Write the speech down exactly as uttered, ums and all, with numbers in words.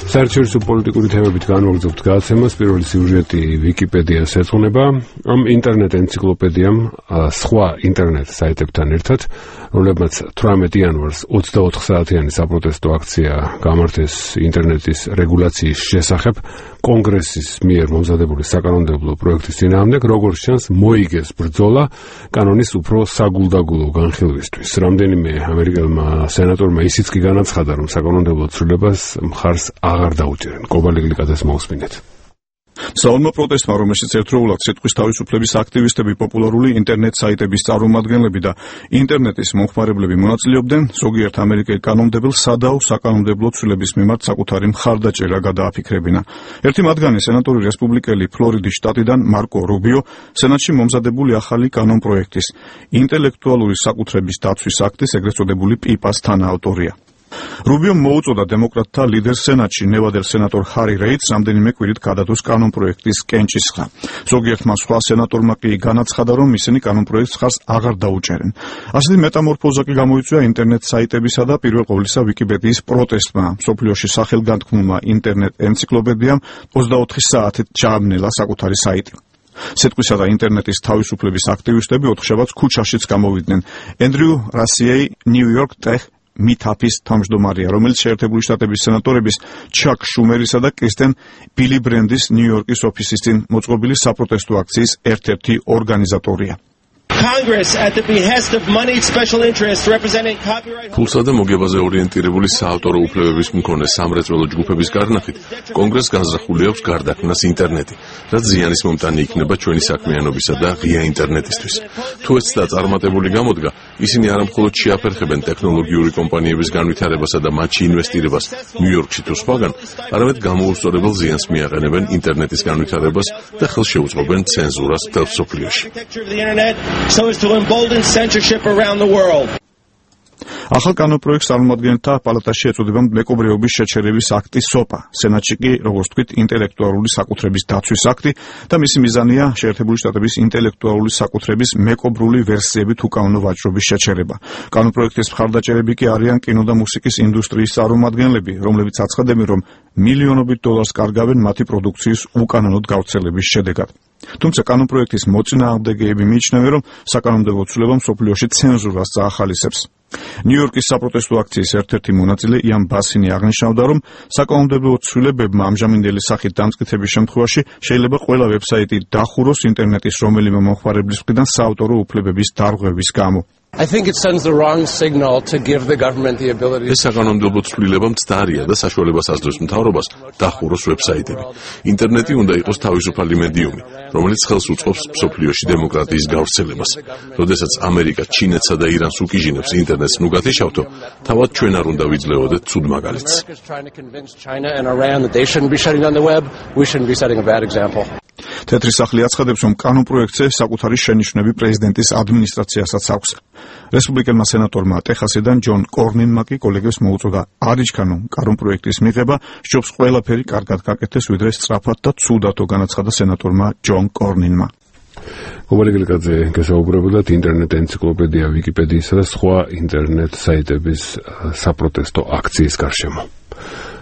საერთაშორისო პოლიტიკური თემებით განვაგრძობთ გადაცემას. პირველი სიუჟეტი ვიკიპედიას ეძღვნება. ამ ინტერნეტ ენციკლოპედიამ სხვა ინტერნეტ საიტებთან ერთად, რომლებმაც თვრამეტი იანვარს ოცდაოთხ საათიანი საპროტესტო აქცია გამართეს ინტერნეტის რეგულაციის შესახებ კონგრესის მიერ მომზადებული საკანონმდებლო პროექტის წინააღმდეგ, როგორც ჩანს, მოიგეს ბრძოლა კანონის უფრო საგულდაგულო განხილვისთვის. რამდენიმე ამერიკელმა სენატორმა ისიც კი განაცხადა, რომ საკანონმდებლო ცვლილებას მხარს აღარ დაუჭერენ. კობალიგლიკაძეს მოусმინეთ. საომრ პროტესტმა, რომელშიც ერთდროულად სიტყვის თავისუფლების აქტივისტები, პოპულარული ინტერნეტ საიტების წარმომადგენლები და ინტერნეტის მომხმარებლები მონაწილეობდნენ, ზოგიერთ ამერიკელ კანონმდებელს სადაო საკანონმდებლო ცვლილების მიმართ საკუთარი მხარდაჭერა გადააფიქრებინა. ერთი მათგანი სენატორი რესპუბლიკელი ფლორიდის შტატიდან მარკო რუბიო სენატში მომზადებული ახალი კანონპროექტის ინტელექტუალური საკუთრების დაცვის აქტის, ეგრეთ წოდებული პიპას თანაავტორია. რუბიომ მოუწოდა დემოკრატთა ლიდერს სენატში, ნევადელ სენატორ ჰარი რეიდს, რამდენიმე კვირით გადადოს კანონპროექტის კენჭისხლა. ზოგიერთმა სხვა სენატორმა კი განაცხადა, რომ ისინი კანონპროექტს ხარს აღარ დაუჭერენ. ასეთი მეტამორფოზა კი გამოიწვია ინტერნეტ საიტებისა და პირველ ყოვლისა ვიკიპედიის პროტესტმა. მსოფლიოში სახელგანთქმულმა ინტერნეტ ენციკლოპედიამ ოცდაოთხი საათით ჩააბნელა საკუთარი საიტი. სიტყვისა და ინტერნეტის თავისუფლების აქტივისტები ოთხშაბათს ქუჩაშიც გამოვიდნენ. ენდრიუ რასიეი ნიუ-იორკ ტეხ მითაფის თავმჯდომარეა, რომელიც შეერთებული შტატების სენატორების ჩაკ შუმერისა და კრისტენ ბილი ბრენდის ნიუ-იორკის ოფისის წინ მოწყობილი საპროტესტო აქციის ერთ-ერთი ორგანიზატორია. ფულსა და მოგებაზე ორიენტირებული საავტორო უფლებების მქონე სამრეწველო ჯგუფების გარნახით, კონგრესს განზრახული აქვს გარდაქმნას ინტერნეტი, რაც ზიანის მომტანი იქნება ჩვენი საქმიანობისა და ღია ინტერნეტისთვის. თუ ეს ცდა წარმატებული გამოდგა, ისინი არამხოლოდ შეაფერხებენ ტექნოლოგიური კომპანიების განვითარებასა და მათში ინვესტირებას ნიუ-იორკში თუ სხვაგან, არამედ გამოუსწორებელ ზიანს მიაყენებენ ინტერნეტის განვითარებას და ხელს შეუწყობენ ცენზურას მთელ მსოფლიოში. So as to embolden censorship around the world. ახალ კანონპროექტს წარმომადგენელთა პალატაში ეწოდება მეკობრეობის შეჩერების აქტი სოპა. სენატში კი, როგორც ვთქვით, ინტელექტუალური საკუთრების დაცვის აქტი და მისი მიზანია შეერთებული შტატების ინტელექტუალური საკუთრების მეკობრული ვერსიებით უკანონო ვაჭრობის შეჩერება. კანონპროექტის მხარდაჭერები კი არიან კინო და მუსიკის ინდუსტრიის წარმომადგენლები, რომლებიც აცხადებენ, რომ მილიონობით დოლარს კარგავენ მათი პროდუქციის უკანონოდ გავრცელების შედეგად. თუმცა კანონპროექტის მოწინააღმდეგეები მიიჩნევენ, რომ საკანონმდებლო ცვლილება მსოფლიოში ცენზურას წაახალისებს. ნიუ-იორკის საპროტესტო აქციის ერთ-ერთი მონაწილე იან ბასინი აღნიშნავდა, რომ საკანონმდებლო ცვლილებებმა ამჟამინდელი სახით დამტკიცების შემთხვევაში შეიძლება ყველა ვებსაიტი დახუროს ინტერნეტის რომელიმე მომხმარებლის მხრიდან საავტორო უფლებების დარღვევის გამო. I think it sends the wrong signal to give the government the ability. ეს საკანონმდებლო ცვლილება მცდარია და საშუალებას ასდევს მთავრობას დახუროს ვებსაიტები. ინტერნეტი უნდა იყოს თავისუფალი მედიუმი, რომელიც ხელს უწყობს მსოფლიოში დემოკრატიის გავრცელებას. როდესაც ამერიკა ჩინეთსა და ირანს უკიჟინებს ინტერნეტს ნუგათიშავთო, თავად ჩვენ არ უნდა ვიძლეოდეთ ცუდ მაგალითს. თეთრი სახლი აცხადებს, რომ კანონპროექტზე საკუთარი შენიშვნები პრეზიდენტის ადმინისტრაციასაც აქვს. რესპუბლიკელმა სენატორმა ტეხასიდან ჯონ კორნინმა კი კოლეგებს მოუწოდა არ იჩქარონ კანონპროექტის მიღება, სჯობს ყველაფერი კარგად გაკეთდეს, ვიდრე სწრაფად და ცუდათო, განაცხადა სენატორმა ჯონ კორნინმა. კობალიგლიკაძე გესაუბრებოდათ ინტერნეტ ენციკლოპედია ვიკიპედიისა და სხვა ინტერნეტ საიტების საპროტესტო აქციის გარშემო.